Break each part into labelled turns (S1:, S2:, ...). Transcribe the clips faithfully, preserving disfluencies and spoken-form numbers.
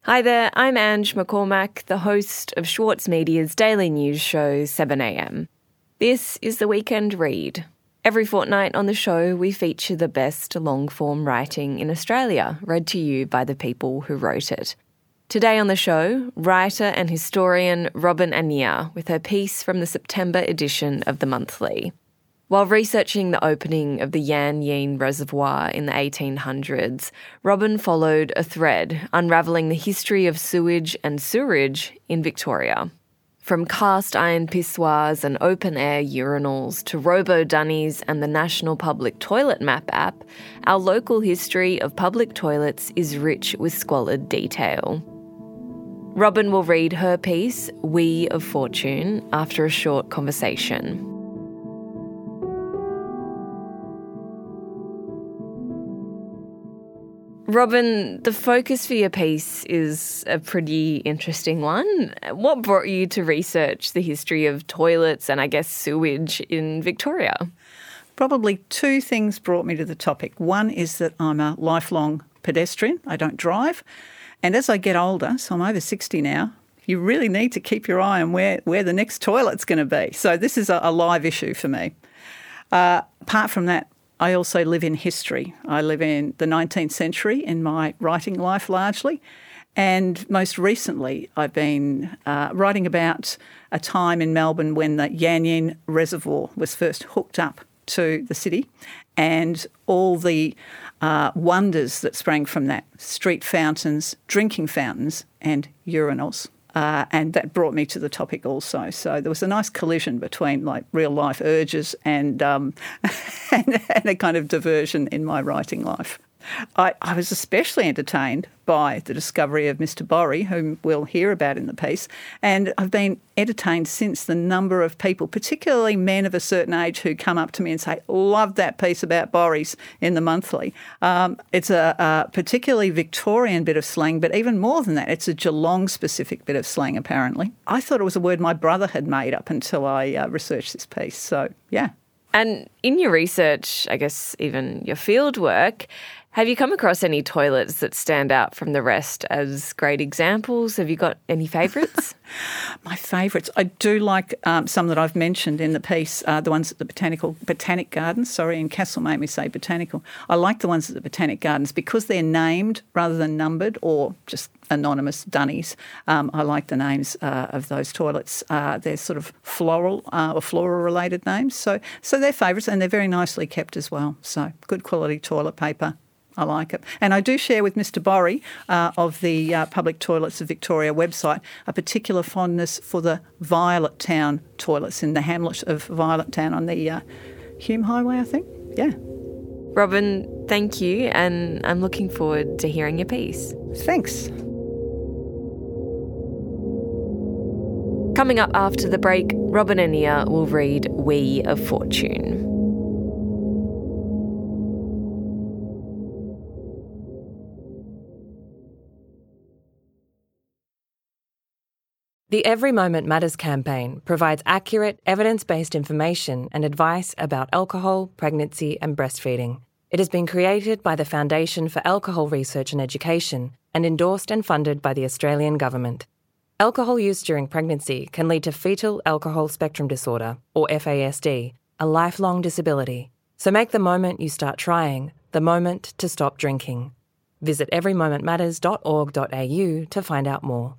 S1: Hi there, I'm Ange McCormack, the host of Schwartz Media's daily news show seven a m. This is the Weekend Read. Every fortnight on the show, we feature the best long-form writing in Australia, read to you by the people who wrote it. Today on the show, writer and historian Robin Annear with her piece from the September edition of The Monthly. While researching the opening of the Yan Yean Reservoir in the eighteen hundreds, Robin followed a thread unravelling the history of sewage and sewerage in Victoria. From cast iron pissoirs and open-air urinals to robo-dunnies and the National Public Toilet Map app, our local history of public toilets is rich with squalid detail. Robin will read her piece, We of Fortune, after a short conversation. Robin, the focus for your piece is a pretty interesting one. What brought you to research the history of toilets and, I guess, sewage in Victoria?
S2: Probably two things brought me to the topic. One is that I'm a lifelong pedestrian. I don't drive. And as I get older, so I'm over sixty now, you really need to keep your eye on where, where the next toilet's going to be. So this is a, a live issue for me. Uh, apart from that, I also live in history. I live in the nineteenth century in my writing life largely. And most recently, I've been uh, writing about a time in Melbourne when the Yan Yean Reservoir was first hooked up to the city and all the uh, wonders that sprang from that, street fountains, drinking fountains and urinals. Uh, and that brought me to the topic also. So there was a nice collision between like real life urges and, um, and, and a kind of diversion in my writing life. I, I was especially entertained by the discovery of Mister Borrie, whom we'll hear about in the piece, and I've been entertained since the number of people, particularly men of a certain age, who come up to me and say, love that piece about Borries in The Monthly. Um, it's a, a particularly Victorian bit of slang, but even more than that, it's a Geelong-specific bit of slang, apparently. I thought it was a word my brother had made up until I uh, researched this piece, so yeah.
S1: And in your research, I guess even your field work, have you come across any toilets that stand out from the rest as great examples? Have you got any favourites?
S2: My favourites. I do like um, some that I've mentioned in the piece, uh, the ones at the Botanical Botanic Gardens. Sorry, in Castle made me say botanical. I like the ones at the Botanic Gardens because they're named rather than numbered or just anonymous dunnies. Um, I like the names uh, of those toilets. Uh, they're sort of floral uh, or floral-related names. So, so they're favourites and they're very nicely kept as well. So good quality toilet paper. I like it. And I do share with Mister Borrie uh, of the uh, Public Toilets of Victoria website a particular fondness for the Violet Town toilets in the hamlet of Violet Town on the uh, Hume Highway, I think. Yeah.
S1: Robin, thank you, and I'm looking forward to hearing your piece.
S2: Thanks.
S1: Coming up after the break, Robin Annear will read We of Fortune.
S3: The Every Moment Matters campaign provides accurate, evidence-based information and advice about alcohol, pregnancy and breastfeeding. It has been created by the Foundation for Alcohol Research and Education and endorsed and funded by the Australian Government. Alcohol use during pregnancy can lead to fetal alcohol spectrum disorder, or F A S D, a lifelong disability. So make the moment you start trying the moment to stop drinking. Visit every moment matters dot org dot a u to find out more.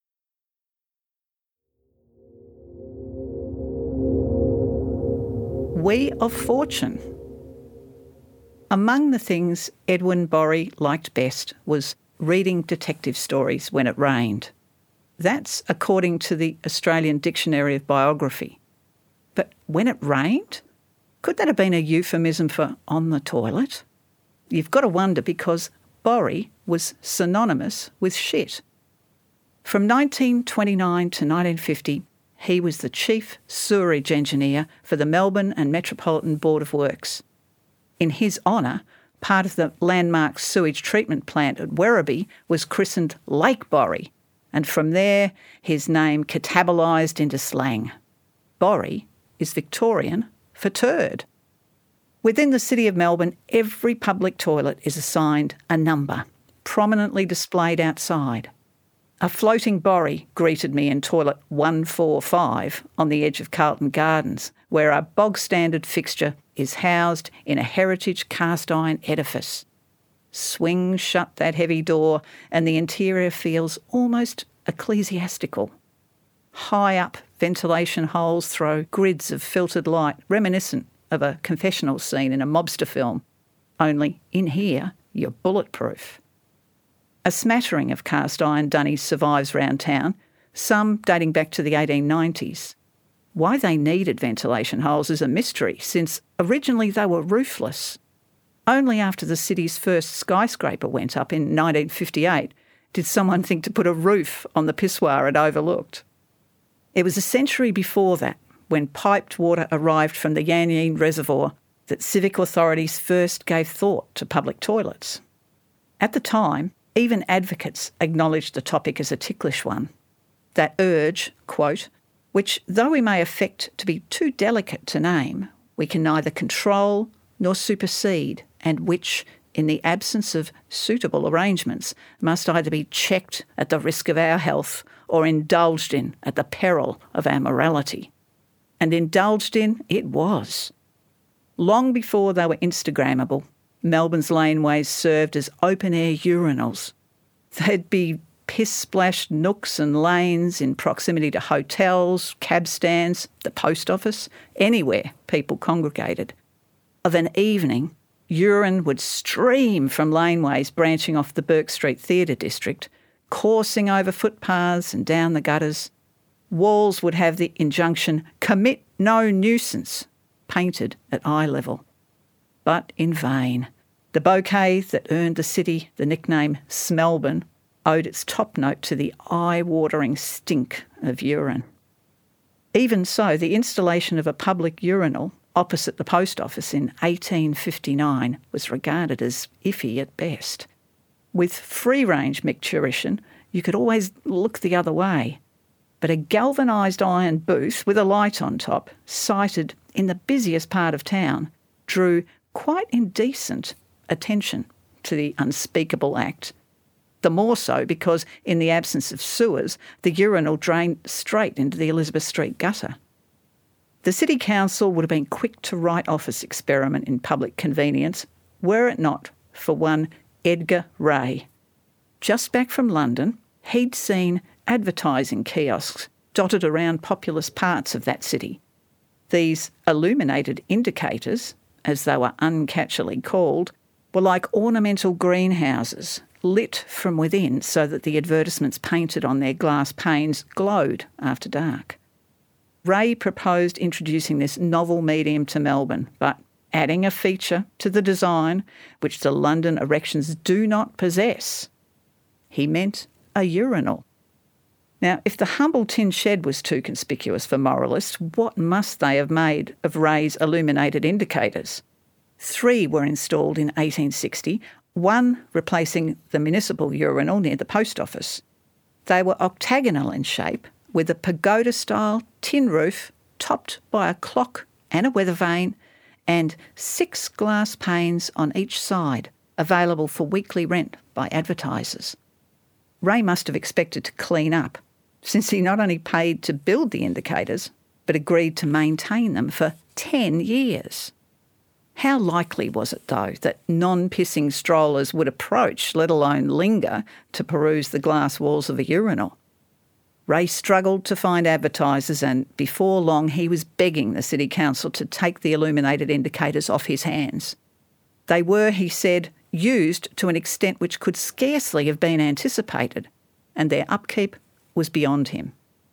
S2: We of Fortune. Among the things Edwin Borrie liked best was reading detective stories when it rained. That's according to the Australian Dictionary of Biography. But when it rained? Could that have been a euphemism for on the toilet? You've got to wonder because Borrie was synonymous with shit. From nineteen twenty-nine to nineteen fifty, he was the chief sewerage engineer for the Melbourne and Metropolitan Board of Works. In his honour, part of the landmark sewage treatment plant at Werribee was christened Lake Borrie, and from there his name catabolised into slang. Borrie is Victorian for turd. Within the City of Melbourne, every public toilet is assigned a number, prominently displayed outside. A floating borry greeted me in toilet one forty-five on the edge of Carlton Gardens, where a bog-standard fixture is housed in a heritage cast-iron edifice. Swing shut that heavy door and the interior feels almost ecclesiastical. High up ventilation holes throw grids of filtered light reminiscent of a confessional scene in a mobster film, only in here you're bulletproof. A smattering of cast-iron dunnies survives round town, some dating back to the eighteen nineties. Why they needed ventilation holes is a mystery, since originally they were roofless. Only after the city's first skyscraper went up in nineteen fifty-eight did someone think to put a roof on the pissoir it overlooked. It was a century before that, when piped water arrived from the Yan Yean Reservoir, that civic authorities first gave thought to public toilets. At the time, even advocates acknowledged the topic as a ticklish one. That urge, quote, which, though we may affect to be too delicate to name, we can neither control nor supersede, and which, in the absence of suitable arrangements, must either be checked at the risk of our health or indulged in at the peril of our morality. And indulged in it was. Long before they were Instagrammable, Melbourne's laneways served as open-air urinals. They'd be piss-splashed nooks and lanes in proximity to hotels, cab stands, the post office, anywhere people congregated. Of an evening, urine would stream from laneways branching off the Burke Street Theatre District, coursing over footpaths and down the gutters. Walls would have the injunction, "Commit no nuisance," painted at eye level. But in vain. The bouquet that earned the city the nickname Smelbourne owed its top note to the eye-watering stink of urine. Even so, the installation of a public urinal opposite the post office in eighteen fifty-nine was regarded as iffy at best. With free-range micturition, you could always look the other way. But a galvanised iron booth with a light on top, sited in the busiest part of town, drew quite indecent attention to the unspeakable act. The more so because, in the absence of sewers, the urinal drained straight into the Elizabeth Street gutter. The City Council would have been quick to write off this experiment in public convenience, were it not for one Edgar Ray. Just back from London, he'd seen advertising kiosks dotted around populous parts of that city. These illuminated indicators, as they were uncatchily called, were like ornamental greenhouses, lit from within so that the advertisements painted on their glass panes glowed after dark. Ray proposed introducing this novel medium to Melbourne, but adding a feature to the design which the London erections do not possess. He meant a urinal. Now, if the humble tin shed was too conspicuous for moralists, what must they have made of Ray's illuminated indicators? Three were installed in eighteen sixty, one replacing the municipal urinal near the post office. They were octagonal in shape, with a pagoda-style tin roof topped by a clock and a weather vane, and six glass panes on each side, available for weekly rent by advertisers. Ray must have expected to clean up, since he not only paid to build the indicators, but agreed to maintain them for ten years. How likely was it, though, that non-pissing strollers would approach, let alone linger, to peruse the glass walls of a urinal? Ray struggled to find advertisers, and before long he was begging the City Council to take the illuminated indicators off his hands. They were, he said, used to an extent which could scarcely have been anticipated, and their upkeep was beyond him.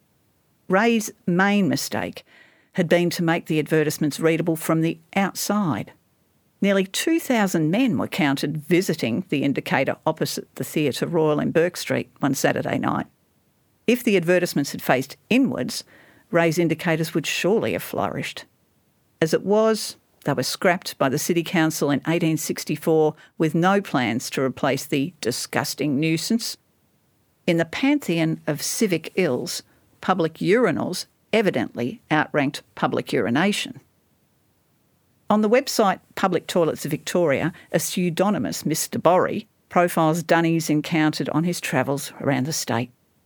S2: Ray's main mistake had been to make the advertisements readable from the outside. Nearly two thousand men were counted visiting the indicator opposite the Theatre Royal in Burke Street one Saturday night. If the advertisements had faced inwards, Ray's indicators would surely have flourished. As it was, they were scrapped by the City Council in eighteen sixty-four with no plans to replace the disgusting nuisance. In the pantheon of civic ills, public urinals evidently outranked public urination. On the website Public Toilets of Victoria, a pseudonymous Mister Borry profiles dunnies encountered on his travels around the state.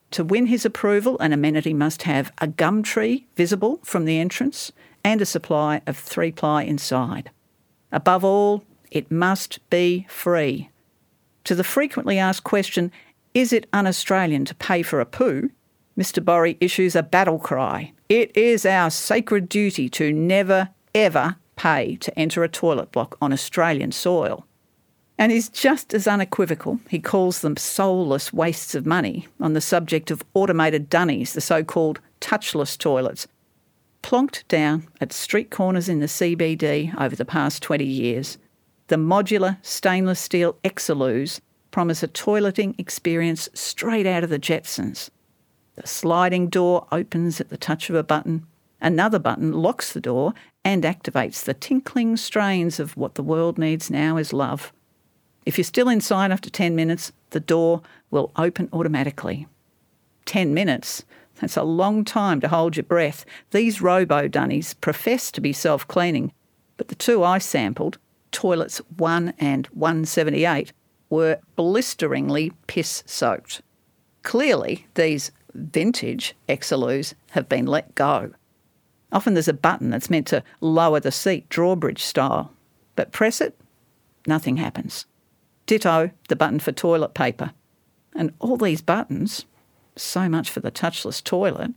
S2: To win his approval, an amenity must have a gum tree visible from the entrance and a supply of three-ply inside. Above all, it must be free. To the frequently asked question, is it un-Australian to pay for a poo? Mister Borrie issues a battle cry. It is our sacred duty to never, ever pay to enter a toilet block on Australian soil. And he's just as unequivocal. He calls them soulless wastes of money on the subject of automated dunnies, the so-called touchless toilets, plonked down at street corners in the C B D over the past twenty years. The modular stainless steel Exeloos promise a toileting experience straight out of the Jetsons. The sliding door opens at the touch of a button. Another button locks the door and activates the tinkling strains of what the world needs now is love. If you're still inside after ten minutes, the door will open automatically. ten minutes? That's a long time to hold your breath. These robo-dunnies profess to be self-cleaning, but the two I sampled, toilets one and one seventy-eight, were blisteringly piss-soaked. Clearly, these vintage Exeloos have been let go. Often there's a button that's meant to lower the seat, drawbridge style, but press it, nothing happens. Ditto the button for toilet paper. And all these buttons, so much for the touchless toilet.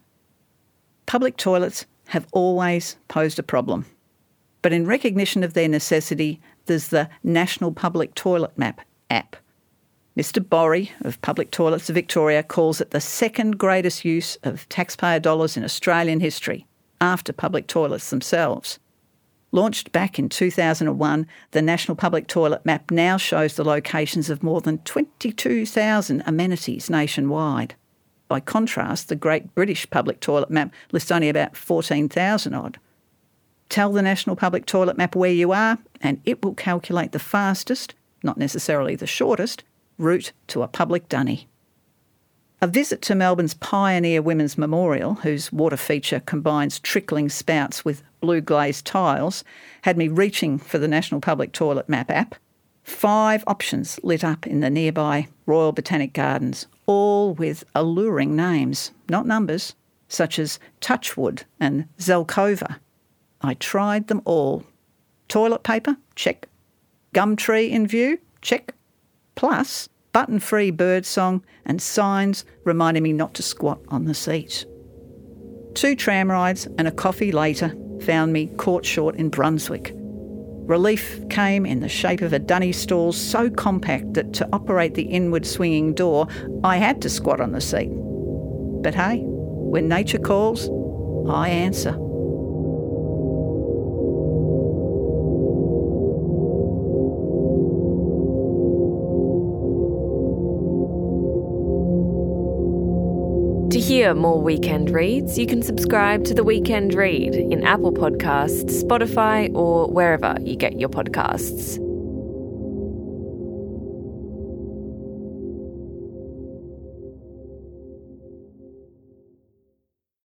S2: Public toilets have always posed a problem. But in recognition of their necessity, there's the National Public Toilet Map app. Mister Borrie of Public Toilets of Victoria calls it the second greatest use of taxpayer dollars in Australian history, after public toilets themselves. Launched back in two thousand one, the National Public Toilet Map now shows the locations of more than twenty-two thousand amenities nationwide. By contrast, the Great British Public Toilet Map lists only about fourteen thousand odd. Tell the National Public Toilet Map where you are, and it will calculate the fastest, not necessarily the shortest, route to a public dunny. A visit to Melbourne's Pioneer Women's Memorial, whose water feature combines trickling spouts with blue glazed tiles, had me reaching for the National Public Toilet Map app. Five options lit up in the nearby Royal Botanic Gardens, all with alluring names, not numbers, such as Touchwood and Zelkova. I tried them all. Toilet paper? Check. Gum tree in view? Check. Plus, button-free birdsong and signs reminding me not to squat on the seat. Two tram rides and a coffee later found me caught short in Brunswick. Relief came in the shape of a dunny stall so compact that to operate the inward swinging door, I had to squat on the seat. But hey, when nature calls, I answer.
S1: To hear more Weekend Reads, you can subscribe to The Weekend Read in Apple Podcasts, Spotify, or wherever you get your podcasts.